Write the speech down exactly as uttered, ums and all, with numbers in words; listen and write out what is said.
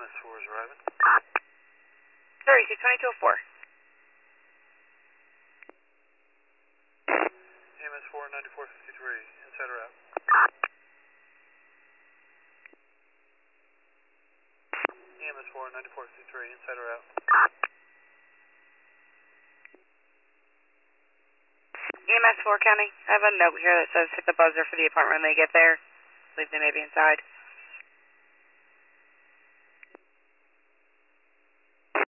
S four is arriving. thirty-six twenty-two oh four. E M S four ninety-four fifty-three, inside or out? E M S four ninety-four fifty-three, inside or out? E M S four County, I have a note here that says hit the buzzer for the apartment when they get there. I believe they may be inside.